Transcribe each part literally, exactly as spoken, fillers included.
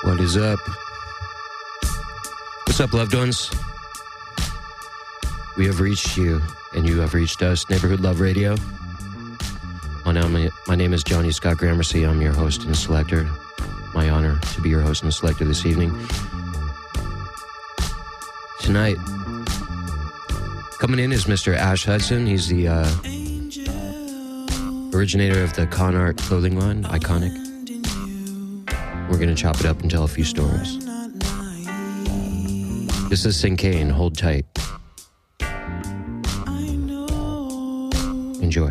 What is up? What's up, loved ones? We have reached you, and you have reached us. Neighborhood Love Radio. My name, my name is Johnny Scott Gramercy. I'm your host and selector. My honor to be your host and selector this evening. Tonight, coming in is Mister Ash Hudson. He's the uh, originator of the Con Art clothing line, Iconic. We're going to chop it up and tell a few stories. This is Sinkane. Hold tight. Enjoy.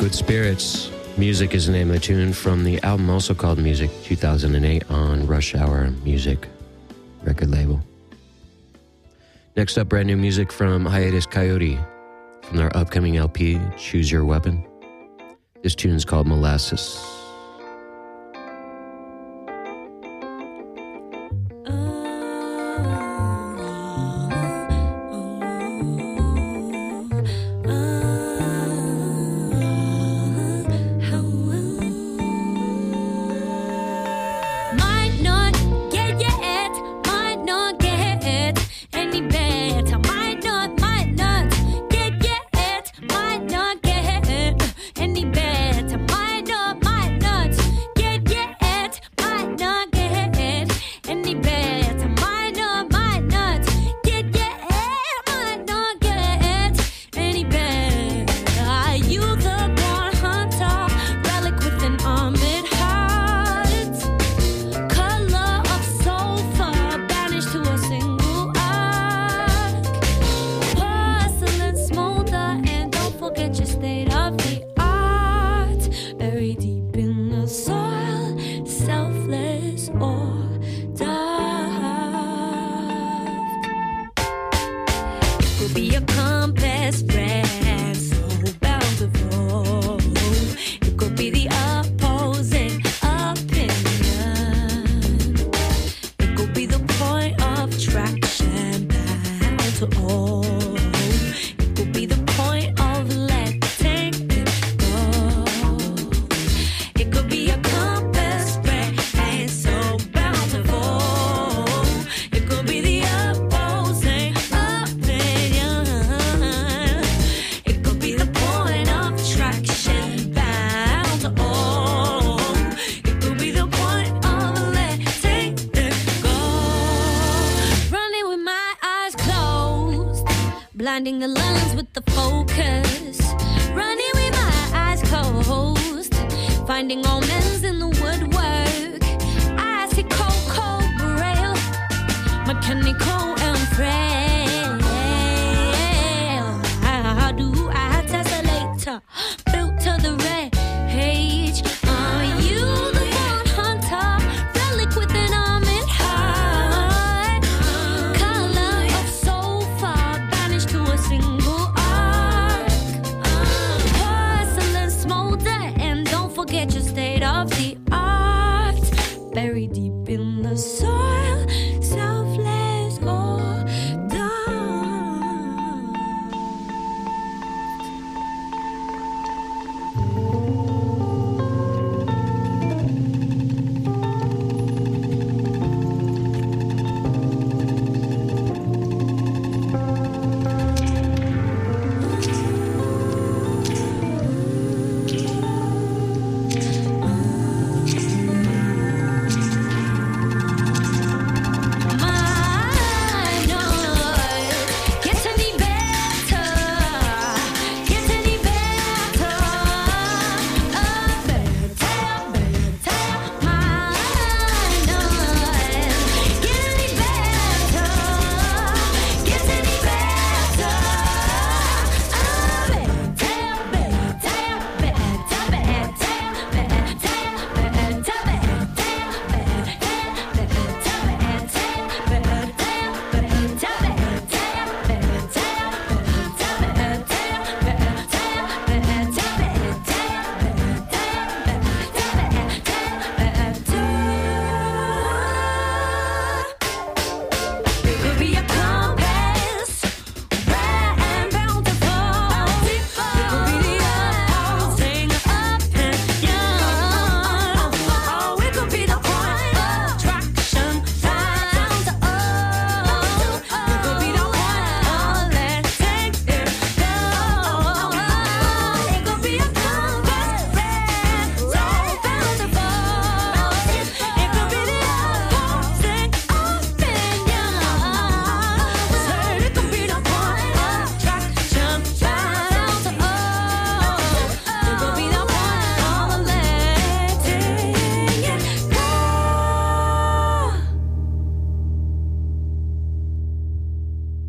Liquid Spirits. Music is the name of the tune from the album also called Music, two thousand eight on Rush Hour Music record label. Next up, brand new music from Hiatus Kaiyote from their upcoming L P, Choose Your Weapon. This tune is called Molasses. Blinding the lens with the focus, running with my eyes closed, finding omens in the woodwork. I see cold, cold braille, mechanical and frail. How do I tessellate, built to the rage? Are you the one hunter, relic with an armored heart? Color of sofa, banished to a single arc. Porcelain smolder, and don't forget your state of the art. Buried deep in the soil, selfless or dumb.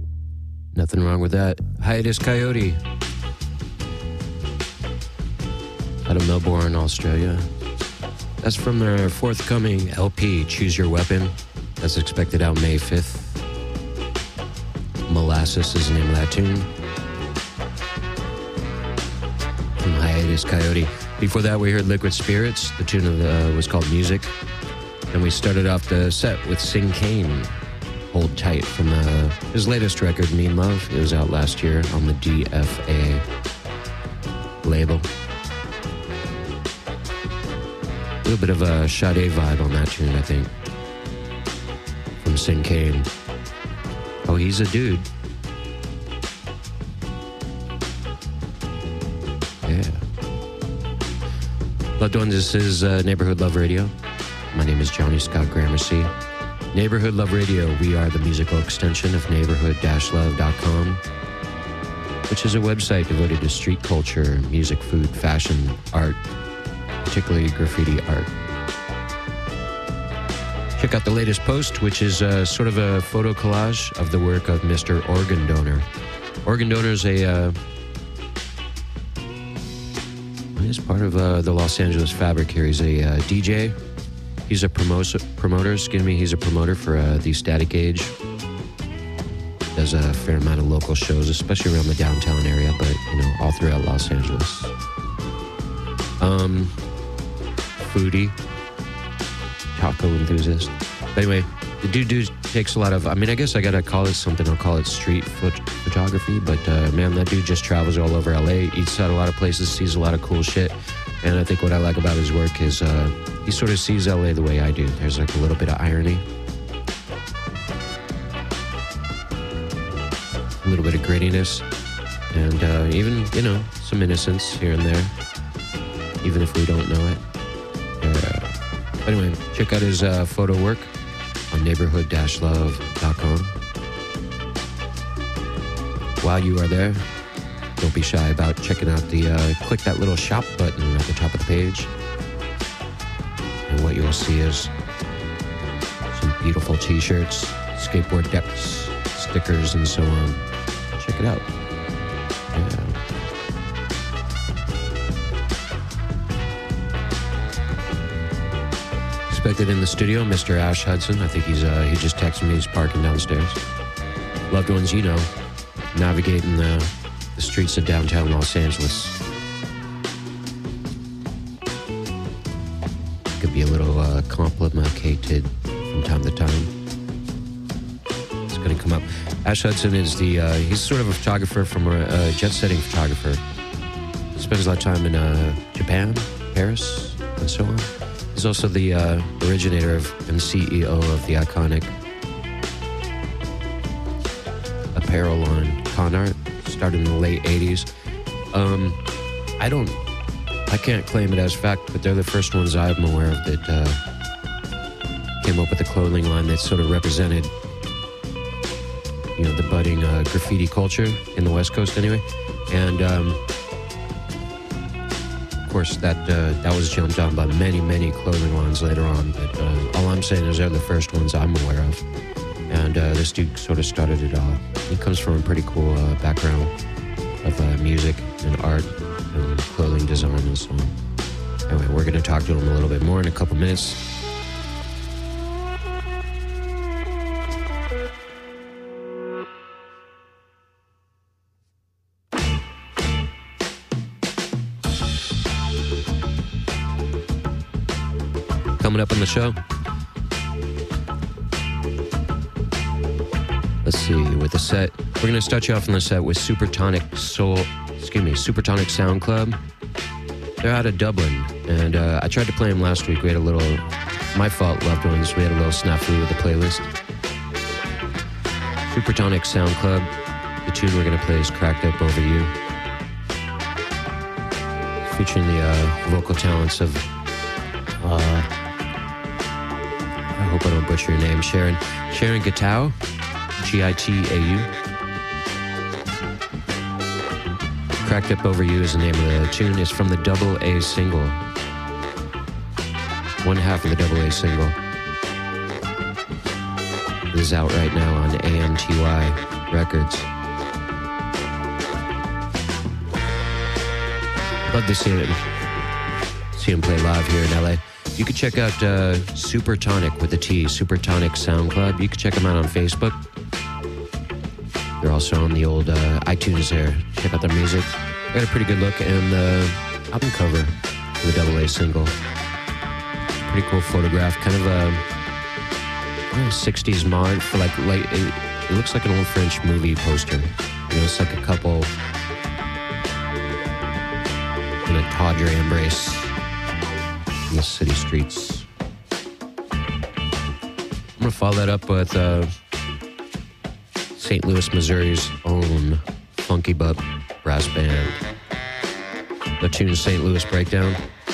Nothing wrong with that. Hiatus Kaiyote. out of Melbourne, Australia. That's from their forthcoming L P, Choose Your Weapon. That's expected out May fifth. Molasses is the name of that tune. From Hiatus Coyote. Before that, we heard Liquid Spirits. The tune of the, uh, was called Music. And we started off the set with Sing Kane, Hold Tight, from the, his latest record, Mean Love. It was out last year on the D F A label. A little bit of a Sade vibe on that tune, I think. From Sing Kane. Oh, he's a dude. Yeah. Loved ones, this is uh, Neighborhood Love Radio. My name is Johnny Scott Gramercy. Neighborhood Love Radio, we are the musical extension of neighborhood dash love dot com, which is a website devoted to street culture, music, food, fashion, art, particularly graffiti art. Check out the latest post, which is uh, sort of a photo collage of the work of Mister Organ Donor. Organ Donor is a... Uh, he's part of uh, the Los Angeles Fabric here. He's a uh, D J. He's a promoter, promoter, excuse me, he's a promoter for uh, the Static Age. Does a fair amount of local shows, especially around the downtown area, but, you know, all throughout Los Angeles. Um, foodie, taco enthusiast. But anyway, the dude, dude takes a lot of, I mean, I guess I gotta call it something, I'll call it street foot photography, but uh, man, that dude just travels all over L A, eats out a lot of places, sees a lot of cool shit. And I think what I like about his work is uh, he sort of sees L A the way I do. There's like a little bit of irony, a little bit of grittiness, and uh, even, you know, some innocence here and there, even if we don't know it. Uh, anyway, check out his uh, photo work on neighborhood dash love dot com. While you are there, don't be shy about checking out the, uh, click that little shop button at the top of the page. And what you'll see is some beautiful t-shirts, skateboard decks, stickers, and so on. Check it out. Yeah. Expected in the studio, Mister Ash Hudson. I think he's, uh, he just texted me, he's parking downstairs. Loved ones, you know, navigating the... the streets of downtown Los Angeles. Could be a little uh, complicated from time to time. It's going to come up. Ash Hudson is the, uh, he's sort of a photographer from a, a jet-setting photographer. He spends a lot of time in uh, Japan, Paris, and so on. He's also the uh, originator of and C E O of the iconic apparel line, Con Art. Started in the late eighties. Um, I don't, I can't claim it as fact, but they're the first ones I'm aware of that uh, came up with a clothing line that sort of represented, you know, the budding uh, graffiti culture in the West Coast anyway. And um, of course, that uh, that was jumped on by many, many clothing lines later on. But uh, all I'm saying is they're the first ones I'm aware of. And uh, this dude sort of started it all. He comes from a pretty cool uh, background of uh, music and art and clothing design and so on. Anyway, we're going to talk to him a little bit more in a couple minutes. Coming up on the show, let's see, with the set, we're going to start you off on the set with Supertonic Soul, excuse me, Supertonic Sound Club. They're out of Dublin, and uh, I tried to play them last week. We had a little, my fault, loved ones, we had a little snafu with the playlist. Supertonic Sound Club, the tune we're going to play is Cracked Up Over You, featuring the uh, vocal talents of, uh, I hope I don't butcher your name, Sharon, Sharon Gitau. G I T A U. Cracked Up Over You is the name of the tune. It's from the double A single. One half of the double A single. It is out right now on A M T Y Records. Love to see it. see them play live here in L A. You can check out uh, Supertonic with a T, Supertonic Sound Club. You can check them out on Facebook. They're also on the old uh, iTunes there. Check out their music. They got a pretty good look, and the album cover for the double A single. Pretty cool photograph, kind of a I don't know, sixties mod for like like it, it looks like an old French movie poster. You know, it's like a couple in a tawdry embrace in the city streets. I'm gonna follow that up with uh, Saint Louis, Missouri's own Funky Butt Brass Band. The tune is Saint Louis Breakdown.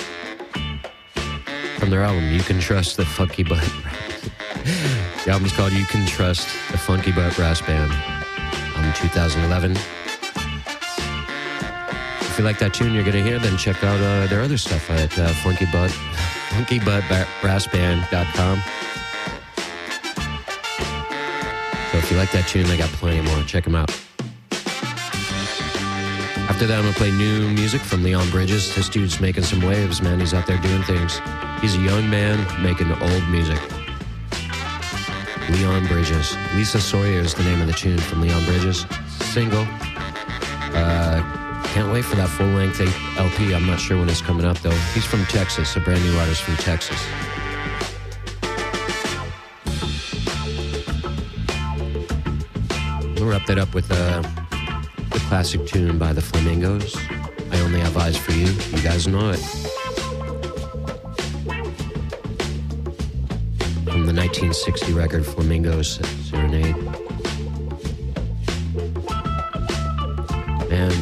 From their album, You Can Trust the Funky Butt. The album's called You Can Trust the Funky Butt Brass Band on two thousand eleven. If you like that tune you're going to hear, then check out uh, their other stuff at uh, Funky Butt, funky butt brass band dot com. So if you like that tune, they got plenty more. Check them out. After that, I'm going to play new music from Leon Bridges. This dude's making some waves, man. He's out there doing things. He's a young man making old music. Leon Bridges. Lisa Sawyer is the name of the tune from Leon Bridges. Single. Uh, can't wait for that full-length L P. I'm not sure when it's coming up, though. He's from Texas, a brand new artist from Texas. We'll wrap that up with uh, the classic tune by the Flamingos. I Only Have Eyes for You. You guys know it. From the nineteen sixty record Flamingos Serenade. Man,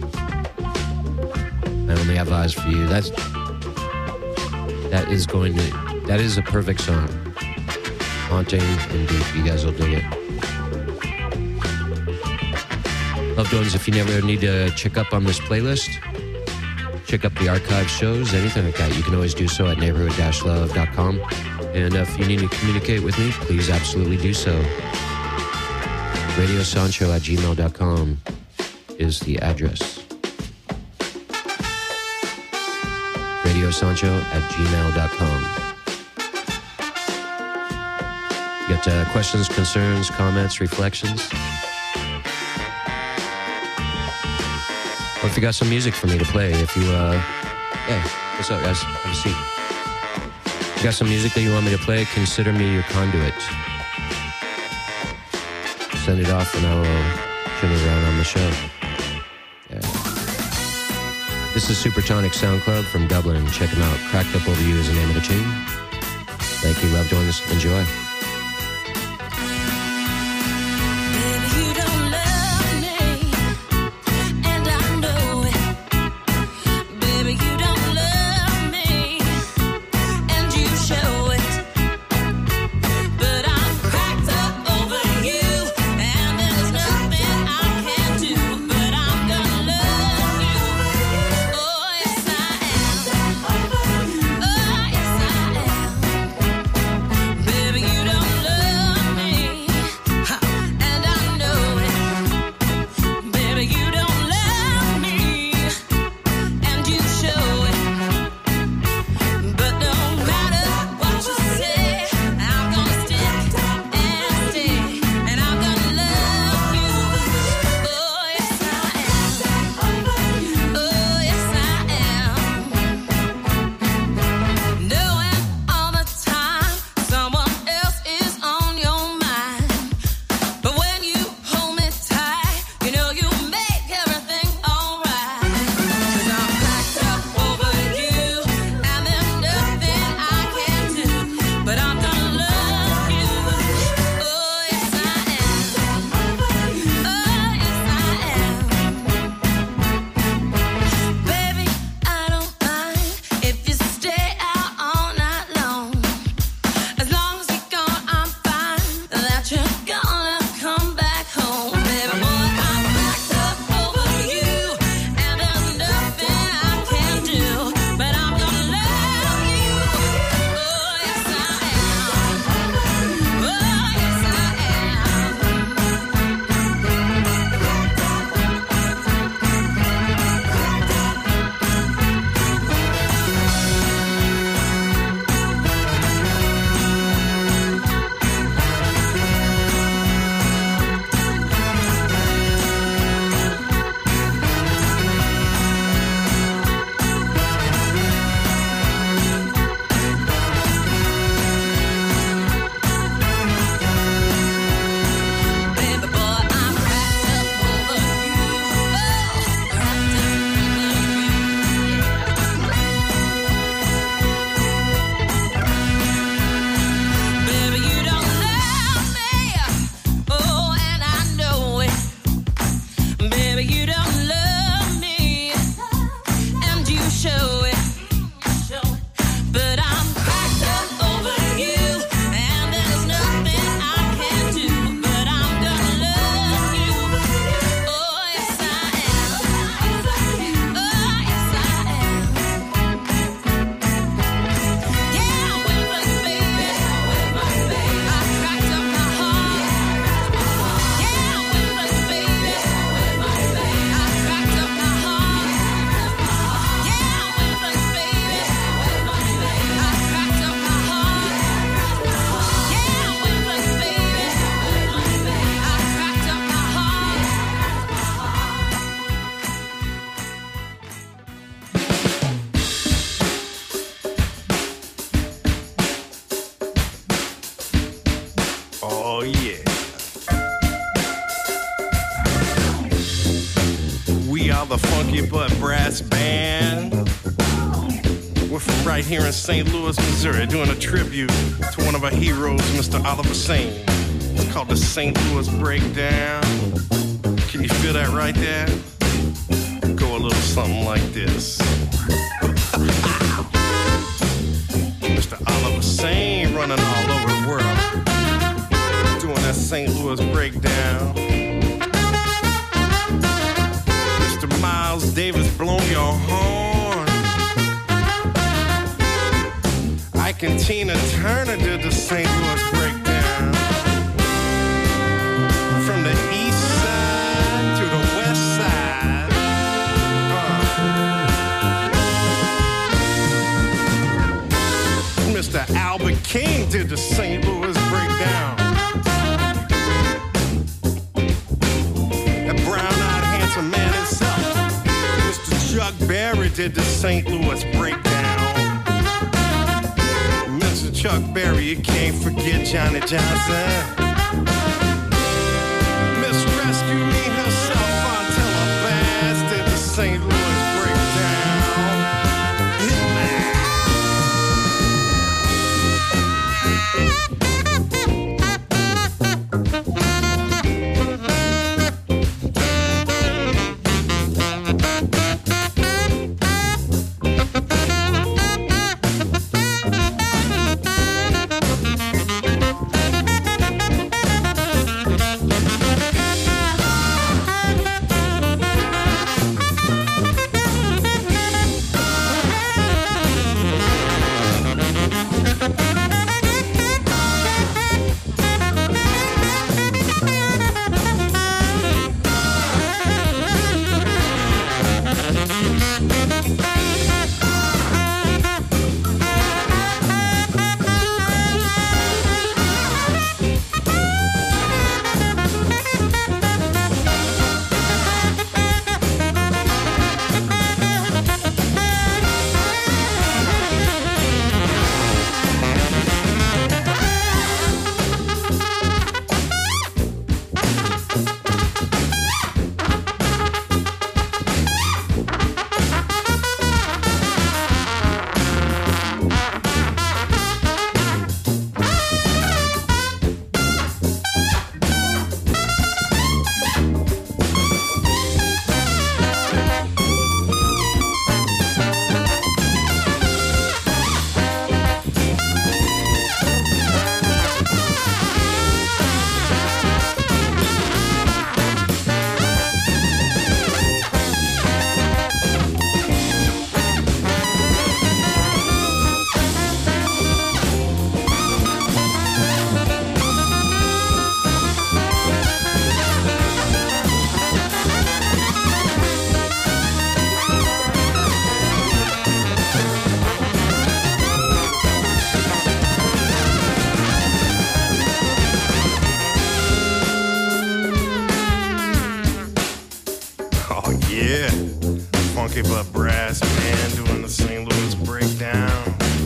I Only Have Eyes for You. That's that is going to that is a perfect song. Haunting and deep. You guys will dig it. Loved ones, if you never need to check up on this playlist, check up the archive shows, anything like that, you can always do so at neighborhood dash love dot com. And if you need to communicate with me, please absolutely do so. radio sancho at gmail dot com is the address. radio sancho at gmail dot com. You got uh, questions, concerns, comments, reflections? Or if you got some music for me to play, if you, uh, hey, what's up, guys? Have a seat. If you got some music that you want me to play, consider me your conduit. Send it off and I will turn it around on the show. Yeah. This is Supertonic Sound Club from Dublin. Check them out. Cracked Up Over You is the name of the tune. Thank you, loved ones. Enjoy. Baby, you Oh, yeah. We are the Funky Butt Brass Band. We're from right here in Saint Louis, Missouri, doing a tribute to one of our heroes, Mister Oliver Sane. It's called the Saint Louis Breakdown. Can you feel that right there? Go a little something like this. Mister Oliver Sane running all over the world, doing that Saint Louis Breakdown. Mister Miles Davis, blow your horn. Ike and Tina Turner did the Saint Louis Breakdown. From the east side to the west side. Uh. Mister Albert King did the Saint Louis Breakdown. That brown-eyed handsome man himself, Mister Chuck Berry, did the Saint Louis Breakdown. Mister Chuck Berry, you can't forget Johnny Johnson. Miss Rescue Me herself, Fontella Bass, did the Saint Louis Breakdown. Hit me. Funky Butt Brass Band doing the Saint Louis Breakdown.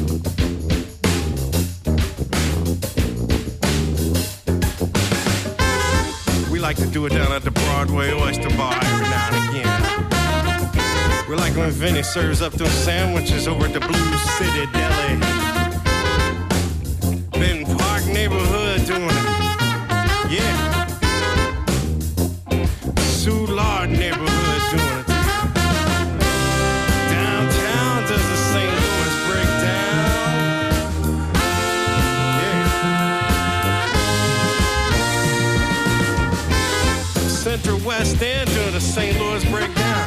We like to do it down at the Broadway Oyster Bar every now and again. We're like when Vinny serves up those sandwiches over at the Blue City Deli. Benton Park neighborhood doing it. Yeah. Soulard neighborhood doing it. Downtown does the Saint Louis Breakdown. Yeah. Central West End doing the Saint Louis Breakdown.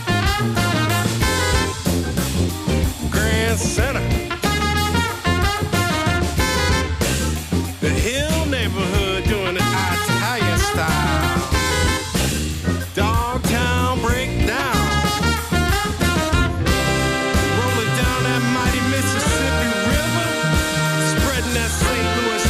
Grand Center. The Hill neighborhood doing it Italian style. Dogtown Breakdown. Rolling down that mighty Mississippi River, spreading that Saint Louis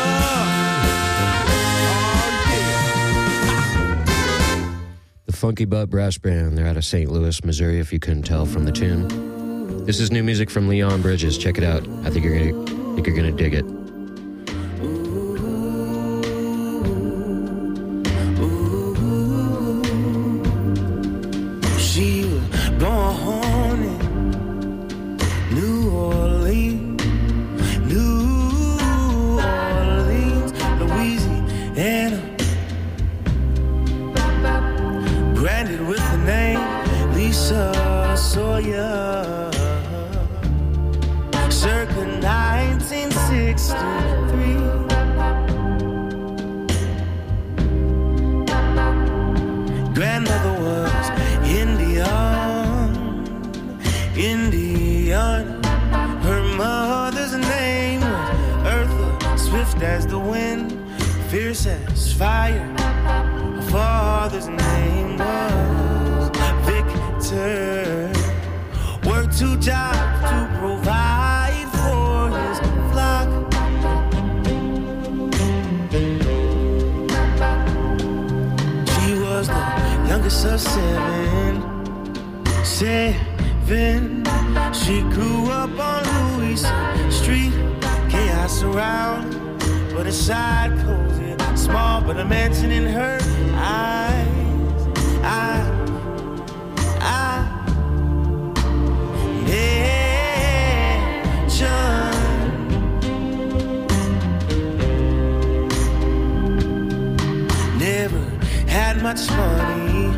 love. Oh, yeah. The Funky Butt Brass Band, they're out of Saint Louis, Missouri, if you couldn't tell from the tune. This is new music from Leon Bridges. Check it out. I think you're gonna, think you're gonna dig it. fierce as fire. Her father's name was Victor. Worked two jobs to provide for his flock. She was the youngest of seven. Seven. She grew up on Louis Street. Chaos around, but inside cozy, small, but a mansion in her eyes. I, I, nation. Never had much money,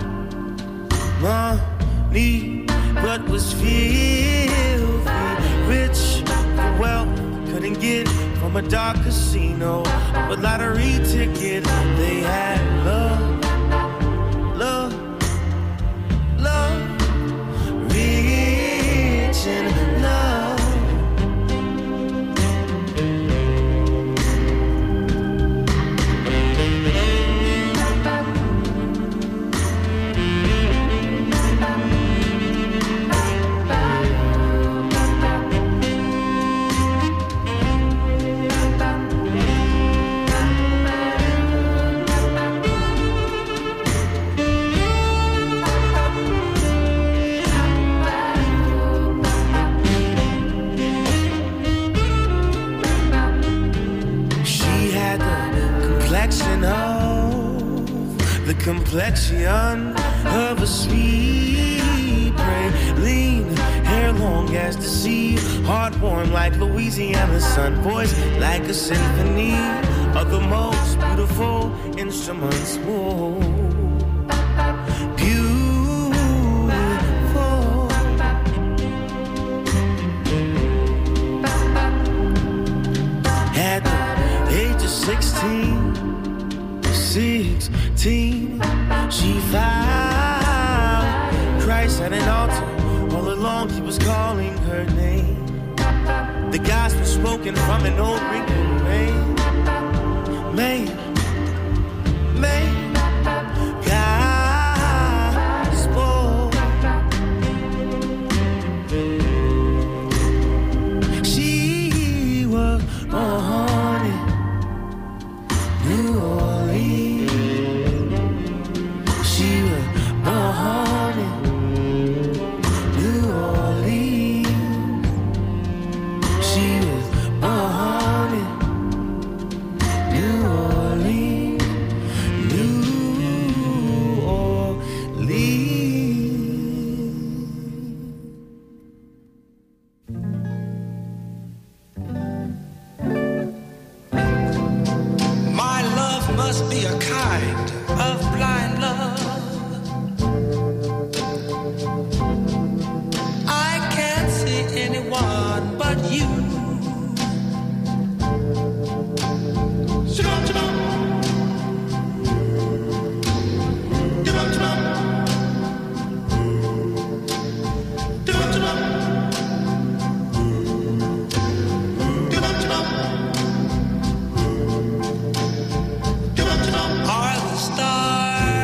money, but was filthy rich. The wealth couldn't get from a dark casino, a lottery ticket. They had love, love, love, rich in love. The complexion of a sweet prey, lean hair long as the sea, heart warm like Louisiana sun, voice like a symphony of the most beautiful instruments. Whoa. Beautiful. At the age of sixteen, sixteen, she found Christ at an altar. All along he was calling her name. The gospel spoken from an old wrinkled man. Man, man, gospel. She was born in New Orleans. Are the stars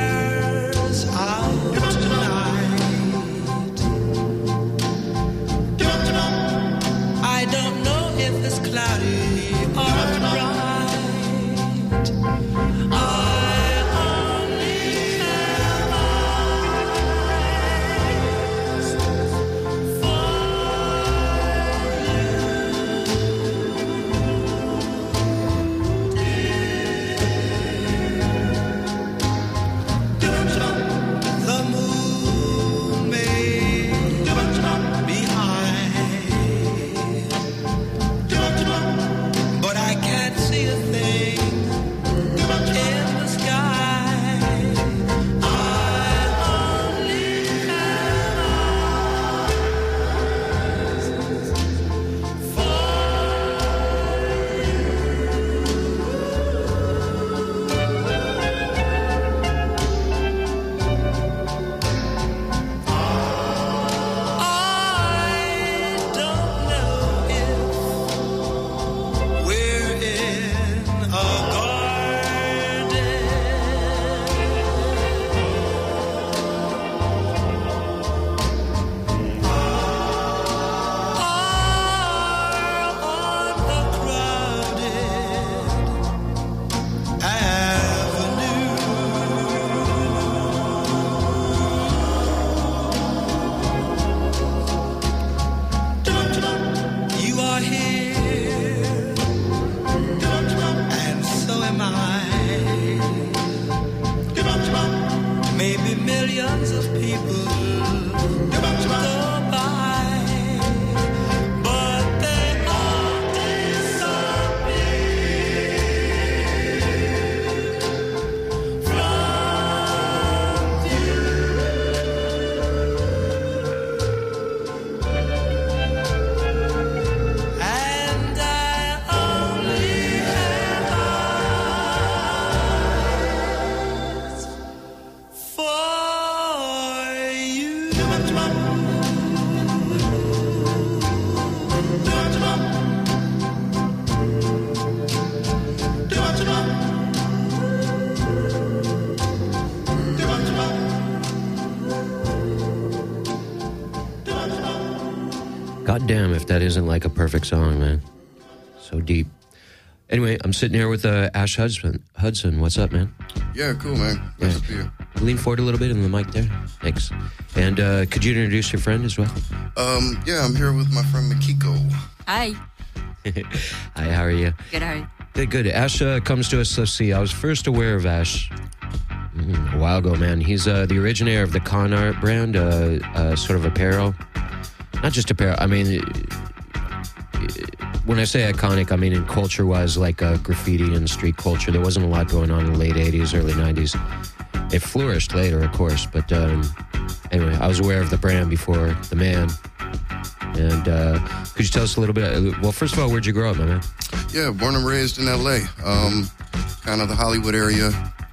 God damn if that isn't like a perfect song, man. So deep. Anyway, I'm sitting here with uh, Ash Hudson. Hudson, what's up, man? Yeah, cool, man. Nice yeah. to see you. Lean forward a little bit in the mic there. Thanks. And uh, could you introduce your friend as well? Um, yeah, I'm here with my friend Makiko. Hi. Hi, how are you? Good, how are you? Good, good. Ash uh, comes to us, let's see, I was first aware of Ash mm, a while ago, man. He's uh, the originator of the Con Art brand, uh, uh, sort of apparel. Not just apparel, I mean... When I say iconic, I mean in culture-wise, like uh, graffiti and street culture. There wasn't a lot going on in the late eighties, early nineties. It flourished later, of course. But um, anyway, I was aware of the brand before the man. And uh, could you tell us a little bit? Well, first of all, where'd you grow up, my man? Yeah, born and raised in L A. Um, kind of the Hollywood area.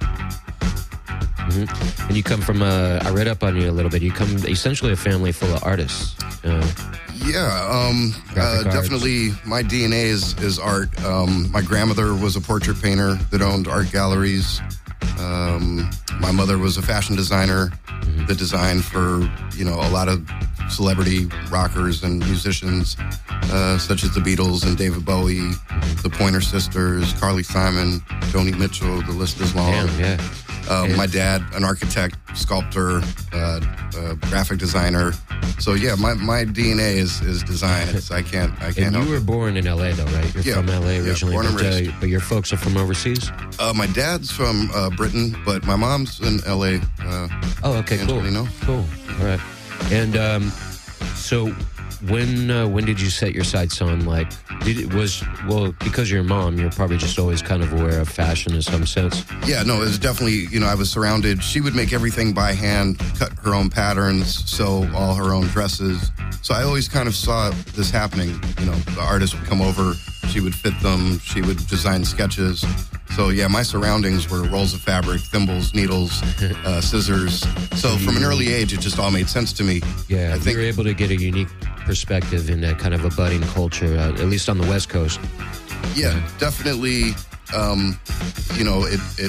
Mm-hmm. And you come from, uh, I read up on you a little bit. You come essentially a family full of artists. Uh, Yeah, um, uh, definitely my D N A is, is art. Um, my grandmother was a portrait painter that owned art galleries. Um, my mother was a fashion designer mm-hmm. that designed for, you know, a lot of celebrity rockers and musicians, uh, such as the Beatles and David Bowie, mm-hmm. the Pointer Sisters, Carly Simon, Joni Mitchell, the list is long. Damn, yeah. Um, yeah. My dad, an architect, sculptor, uh, uh, graphic designer. So yeah, my, my D N A is, is design. It's, I can't I can't. And help you were it. born in L A though, right? You're yeah, from L A originally, yeah, born and but, raised. uh, but your folks are from overseas. Uh, my dad's from uh, Britain, but my mom's in L A. Uh, oh, okay, cool. Angelino. Cool. All right. And um, so when uh, when did you set your sights on like? Did it was well because you're a mom, you're probably just always kind of aware of fashion in some sense. Yeah, no, it was definitely, you know, I was surrounded. She would make everything by hand, cut her own patterns, sew all her own dresses. So I always kind of saw this happening. You know, the artist would come over, she would fit them, she would design sketches. So yeah, my surroundings were rolls of fabric, thimbles, needles, uh, scissors. So from an early age, it just all made sense to me. Yeah, I think you were able to get a unique perspective in that kind of a budding culture, uh, at least on the West Coast. Yeah, definitely. Um, you know, it it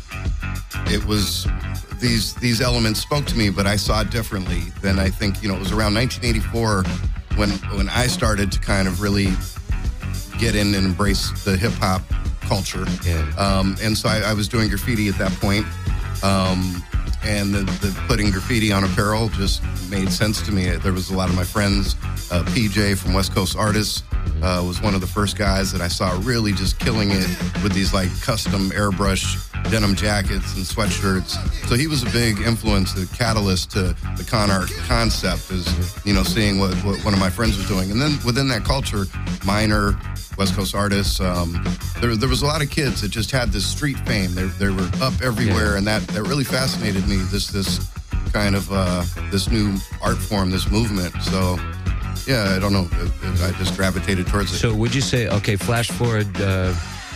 it was these these elements spoke to me, but I saw it differently than I think. You know, it was around nineteen eighty-four when when I started to kind of really get in and embrace the hip hop culture. Yeah. Um, and so I, I was doing graffiti at that point. Um, and the, the putting graffiti on apparel just made sense to me. There was a lot of my friends. Uh, P J from West Coast Artists uh, was one of the first guys that I saw really just killing it with these like custom airbrush denim jackets and sweatshirts. So he was a big influence, the catalyst to the con art concept is, you know, seeing what, what one of my friends was doing. And then within that culture, Minor, West Coast Artists, um, there, there was a lot of kids that just had this street fame. They, they were up everywhere, yeah. and that, that really fascinated me, this this kind of, uh, this new art form, this movement. So, yeah, I don't know, I just gravitated towards it. So would you say, okay, flash forward, uh,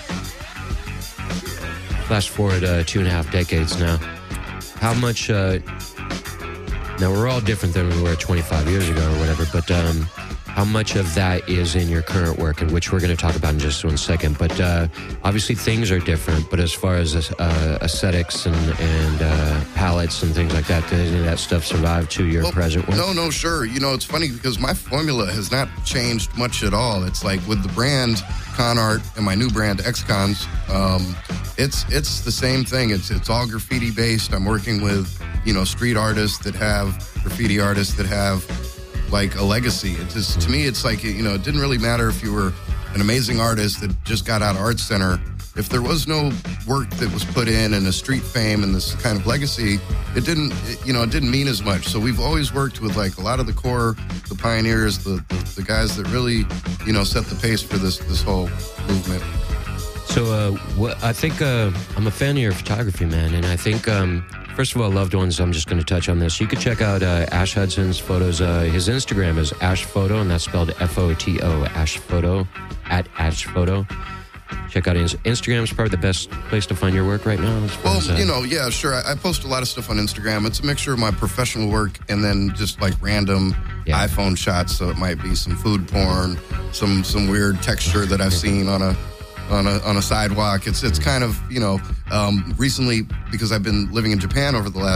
flash forward uh, two and a half decades now, how much, uh, now we're all different than we were twenty-five years ago or whatever, but um, how much of that is in your current work, and which we're going to talk about in just one second. But uh, obviously things are different, but as far as uh, aesthetics and, and uh, palettes and things like that, does any of that stuff survive to your well, present work? No, no, sure. You know, it's funny because my formula has not changed much at all. It's like with the brand Con Art and my new brand X-Cons, um, it's it's the same thing. It's it's all graffiti based. I'm working with, you know, street artists that have, graffiti artists that have like a legacy. It's just, to me, it's like, you know, it didn't really matter if you were an amazing artist that just got out of Art Center. If there was no work that was put in and a street fame and this kind of legacy, it didn't, it, you know, it didn't mean as much. So we've always worked with like a lot of the core, the pioneers, the, the, the guys that really, you know, set the pace for this, this whole movement. So uh, what, I think uh, I'm a fan of your photography, man, and I think, um, first of all, loved ones, I'm just going to touch on this. You could check out uh, Ash Hudson's photos. Uh, his Instagram is Ash Photo, and that's spelled F O T O, Ash Photo, at Ash Photo. Check out his Instagram. It's probably the best place to find your work right now. Well, as, uh, you know, yeah, sure. I, I post a lot of stuff on Instagram. It's a mixture of my professional work and then just like random yeah. iPhone shots. So it might be some food porn, some some weird texture that I've seen on a on a on a sidewalk. It's it's kind of, you know, um, recently, because I've been living in Japan over the last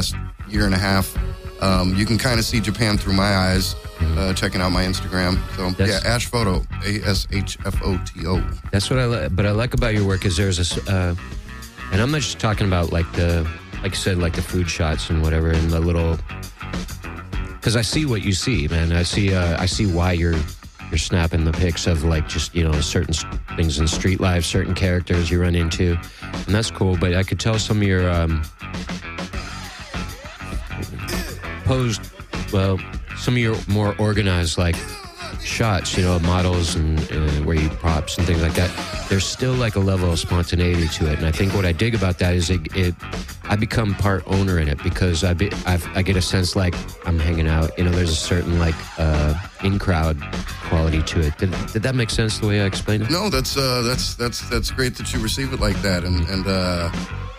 year and a half. Um, you can kind of see Japan through my eyes, uh, checking out my Instagram. So That's- yeah, Ash Photo, A S H F O T O. That's what I like. But I like about your work is there's a, s- uh, and I'm not just talking about like the, like you said, like the food shots and whatever, and the little, because I see what you see, man. I see, uh, I see why you're you're snapping the pics of like just you know certain s- things in street life, certain characters you run into, and that's cool. But I could tell some of your um, posed, well, some of your more organized like shots, you know, models and uh, where you props and things like that. There's still like a level of spontaneity to it, and I think what I dig about that is it, it I become part owner in it because I be, I've, I get a sense like I'm hanging out. You know, there's a certain like uh, in crowd quality to it. Did, did that make sense the way I explained it? No, that's uh, that's that's that's great that you receive it like that, and and uh,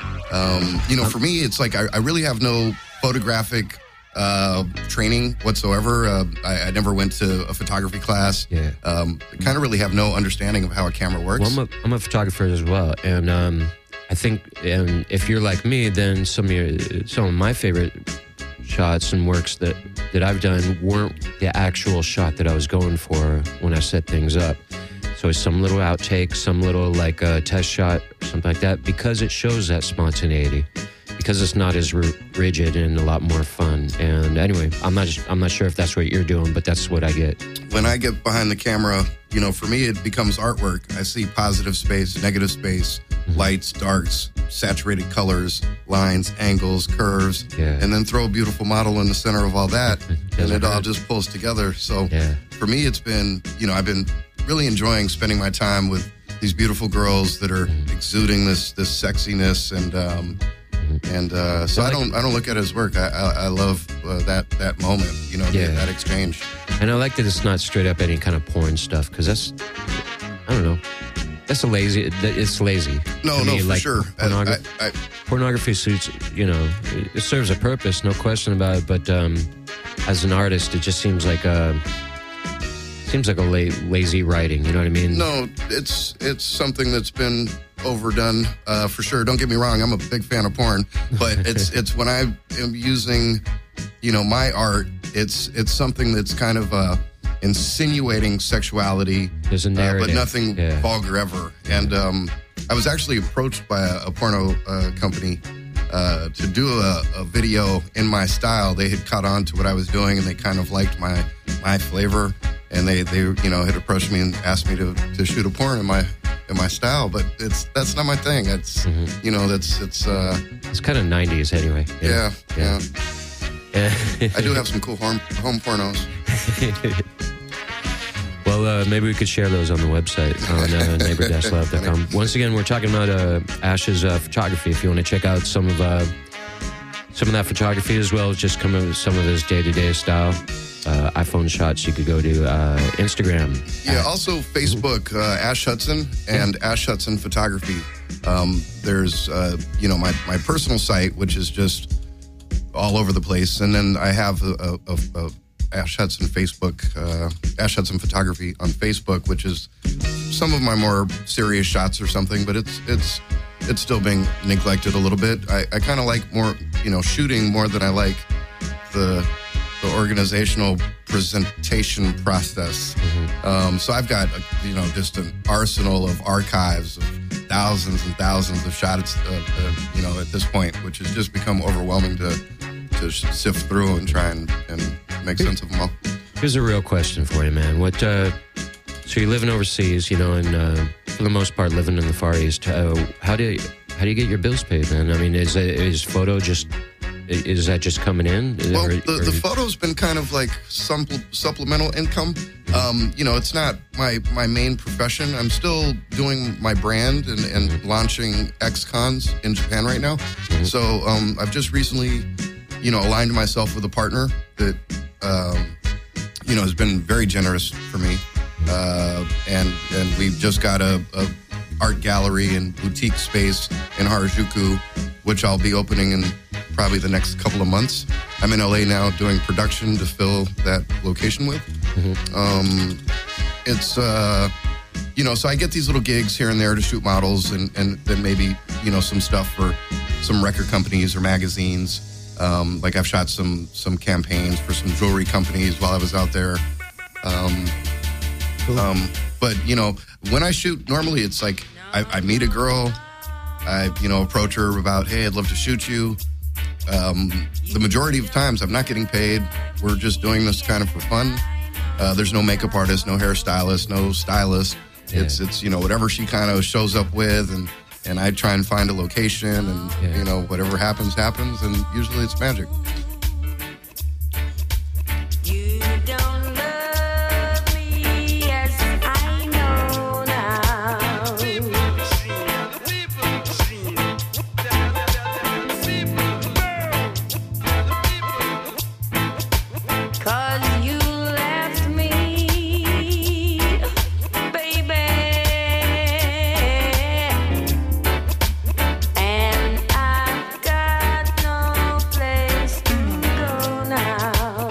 um, you know, for me, it's like I, I really have no photographic uh, training whatsoever. Uh, I, I never went to a photography class. Yeah. Um, I kind of really have no understanding of how a camera works. Well, I'm a, I'm a photographer as well, and um, I think, and if you're like me, then some of your, some of my favorite shots and works that, that I've done weren't the actual shot that I was going for when I set things up. So it's some little outtake, some little like uh, test shot, something like that, because it shows that spontaneity, because it's not as r- rigid and a lot more fun. And anyway, I'm not just, I'm not sure if that's what you're doing, but that's what I get. When I get behind the camera, you know, for me, it becomes artwork. I see positive space, negative space, lights, darks, saturated colors, lines, angles, curves, Yeah. and then throw a beautiful model in the center of all that, and Doesn't it all hurt. just pulls together. So Yeah. for me, it's been, you know, I've been really enjoying spending my time with these beautiful girls that are Mm-hmm. exuding this this sexiness, and um, and uh, so I don't I don't look at it as work. I I, I love uh, that that moment, you know, Yeah. that exchange. And I like that it's not straight up any kind of porn stuff, because that's, I don't know, that's a lazy, it's lazy. No, to no, me, for like sure. I, Pornogra- I, I, pornography suits, you know, it, it serves a purpose, no question about it, but um, as an artist, it just seems like a, seems like a la- lazy writing, you know what I mean? No, it's it's something that's been overdone uh, for sure. Don't get me wrong; I'm a big fan of porn, but it's it's when I am using, you know, my art. It's it's something that's kind of uh, insinuating sexuality, There's a uh, narrative. but nothing Yeah. vulgar ever. And um, I was actually approached by a, a porno uh, company uh, to do a, a video in my style. They had caught on to what I was doing, and they kind of liked my my flavor. And they, they, you know, had approached me and asked me to, to shoot a porn in my in my style, but it's that's not my thing. It's Mm-hmm. you know, that's it's uh, It's kind of nineties anyway. yeah, yeah. yeah. I do have some cool home home pornos. Well, uh, maybe we could share those on the website on uh, neighbor dash love dot com. Once again, we're talking about uh, Ash's uh, photography. If you want to check out some of uh, some of that photography as well as just come with some of his day-to-day style uh, iPhone shots, you could go to uh, Instagram. Yeah, also Facebook, uh, Ash Hudson and Ash Hudson Photography. Um, there's, uh, you know, my, my personal site, which is just all over the place. And then I have a, a, a, a Ash Hudson Facebook, uh, Ash Hudson Photography on Facebook, which is some of my more serious shots or something, but it's it's it's still being neglected a little bit. I, I kind of like more, you know, shooting more than I like the the organizational presentation process. Um, so I've got, a, you know, just an arsenal of archives of thousands and thousands of shots, uh, uh, you know, at this point, which has just become overwhelming to to sift through and try and, and make sense of them all. Here's a real question for you, man. What? Uh, so you're living overseas, you know, and uh, for the most part, living in the Far East. Uh, how do you, how do you get your bills paid, man? I mean, is is photo just is that just coming in? Well, Or- the, or- the photo's been kind of like some supplemental income. Um, you know, it's not my, my main profession. I'm still doing my brand and, and launching X-Cons in Japan right now. So um, I've just recently, you know, aligned myself with a partner that, um, you know, has been very generous for me. Uh, and and we've just got a, a art gallery and boutique space in Harajuku, which I'll be opening in probably the next couple of months. I'm in L A now doing production to fill that location with. Um, it's, uh, you know, so I get these little gigs here and there to shoot models and, and then maybe, you know, some stuff for some record companies or magazines. Um, like I've shot some some campaigns for some jewelry companies while I was out there. Um, cool. um, but you know, when I shoot, normally it's like I, I meet a girl, I you know approach her about, hey, I'd love to shoot you. Um, the majority of times I'm not getting paid. We're just doing this kind of for fun. Uh, there's no makeup artist, no hairstylist, no stylist. Yeah. It's it's you know whatever she kind of shows up with, and and I try and find a location, and yeah. you know whatever happens happens, and usually it's magic. You don't love me as I know now. 'Cause you left me, baby, and I've got no place to go now.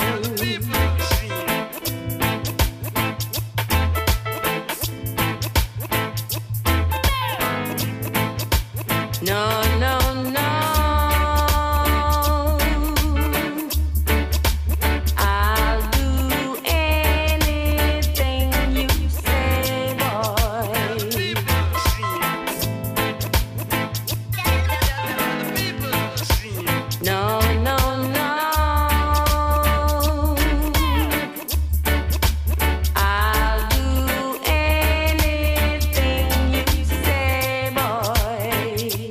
No, no, no. I'll do anything you say, boy. No, no, no. I'll do anything you say, boy.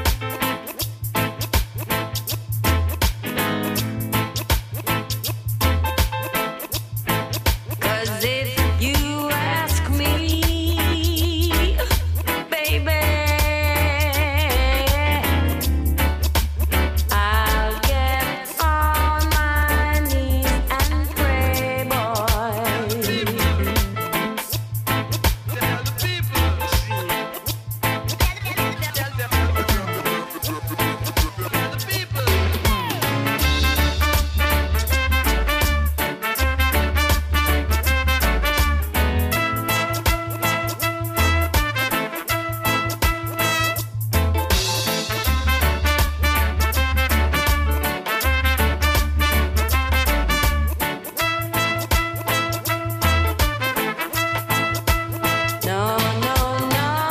'Cause if you ask me, baby, I'll get on my knees and pray, boy. No, no,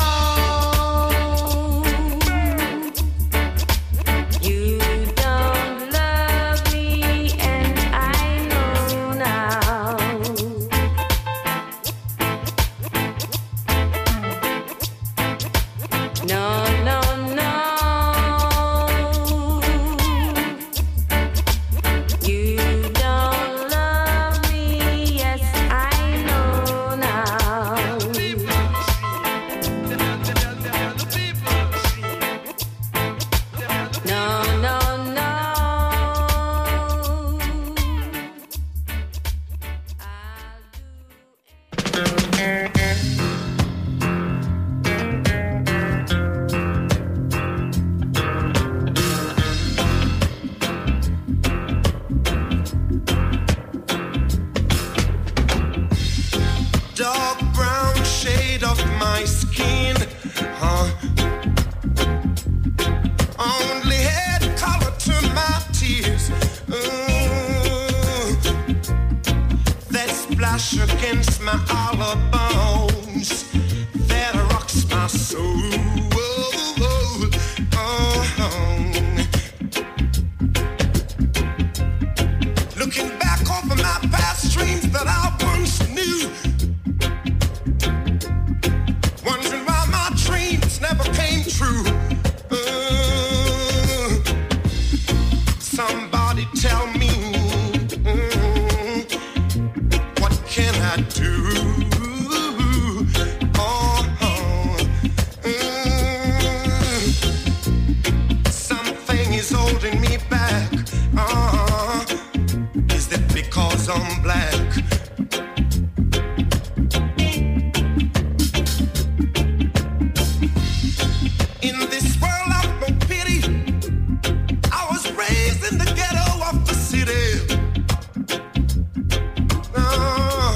no. You don't love me, and I know now. No, no, no. You don't love me, yes, I know now. No, no, no. Dark brown shade of my skin, huh? Only had color to my tears. Ooh, that splash against my hollow bones, that rocks my soul. Oh, oh. Looking back over my past dreams that I once knew, wondering why my dreams never came true. Uh, somebody tell me, mm, what can I do? Oh, oh, mm, something is holding me back. Uh, is that because I'm black? In this world of no pity, I was raised in the ghetto of the city. Uh,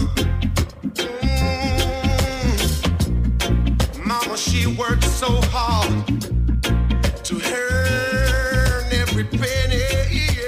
mm, Mama, she worked so hard to earn every penny.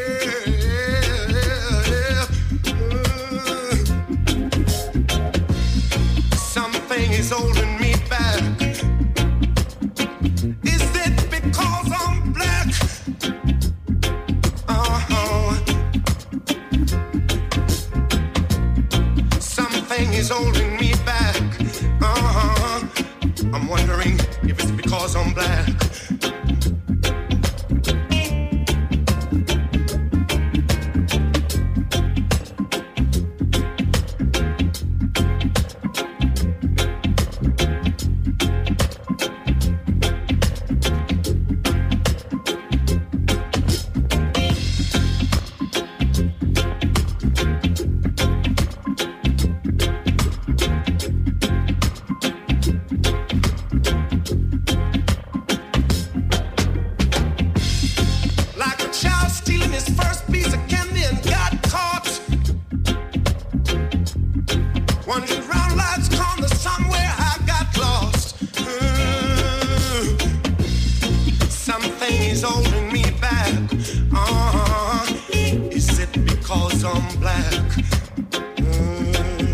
is holding me back. Uh-huh. Is it because I'm black? Mm-hmm.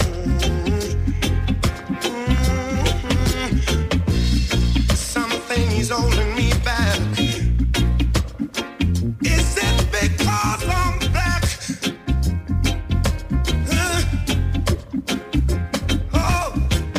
Mm-hmm. Something is holding me back. Is it because I'm black? Uh, oh,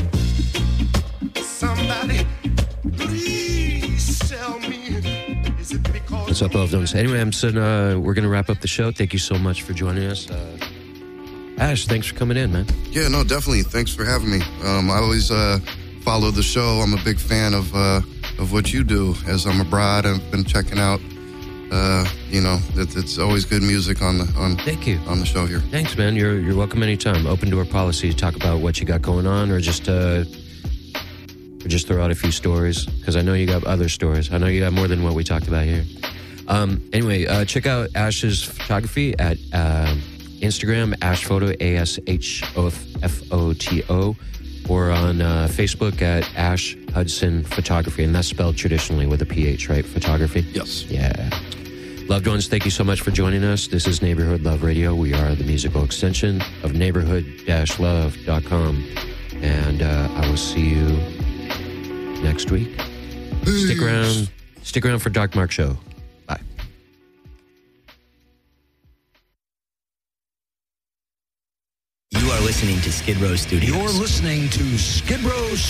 somebody, please tell me. Is it because? What's up, Love Donuts? Anyway, I'm saying, uh, we're going to wrap up the show. Thank you so much for joining us. Uh, Ash, thanks for coming in, man. Yeah, no, definitely. Thanks for having me. Um, I always uh, follow the show. I'm a big fan of uh, of what you do. As I'm abroad, I've been checking out. Uh, you know, it, it's always good music on the on. Thank you on the show here. Thanks, man. You're you're welcome anytime. Open door policy to talk about what you got going on, or just uh, or just throw out a few stories, because I know you got other stories. I know you got more than what we talked about here. Um, anyway, uh, check out Ash's photography at uh, Instagram, Ash Photo, A S H O F O T O, or on uh, Facebook at Ash Hudson Photography, and that's spelled traditionally with a P H, right? Photography? Yes. Yeah. Loved ones, thank you so much for joining us. This is Neighborhood Love Radio. We are the musical extension of neighborhood dash love dot com, and uh, I will see you next week. Peace. Stick around. Stick around for Dark Mark Show. Bye. You are listening to Skid Row Studios. You're listening to Skid Row